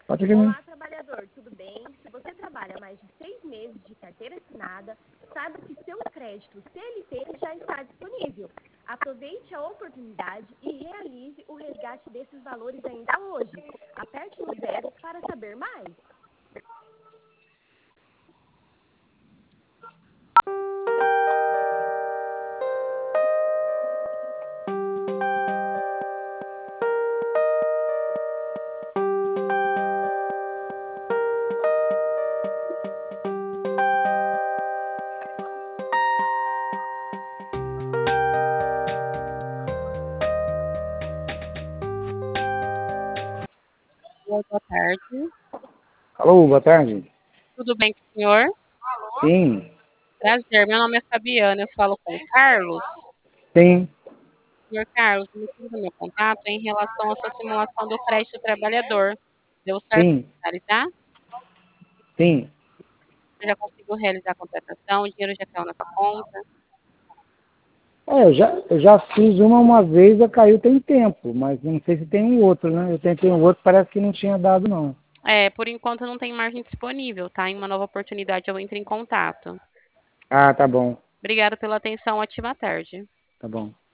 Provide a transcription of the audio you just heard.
Pode ir comigo. Olá, trabalhador, tudo bem? Se você trabalha mais de 6 meses de carteira assinada, saiba que seu crédito CLT já está disponível. Aproveite a oportunidade e realize o resgate desses valores ainda hoje. Aperte no 0 para saber mais. Oi, boa tarde. Alô, boa tarde. Tudo bem com o senhor? Sim, Prazer, meu nome é Fabiana, eu falo com o Carlos. sim, Senhor Carlos, o motivo do meu contato é em relação à sua simulação do crédito trabalhador. Deu certo sim, para finalizar? sim. Você já conseguiu realizar a contratação? O dinheiro já caiu na sua conta? Eu já fiz uma vez, já caiu tem tempo, mas não sei se tem um outro, né? Eu tentei um outro, parece que não tinha dado, não. Por enquanto não tem margem disponível, tá? Em uma nova oportunidade eu entro em contato. Ah, tá bom, Obrigada pela atenção, ótima tarde. tá bom.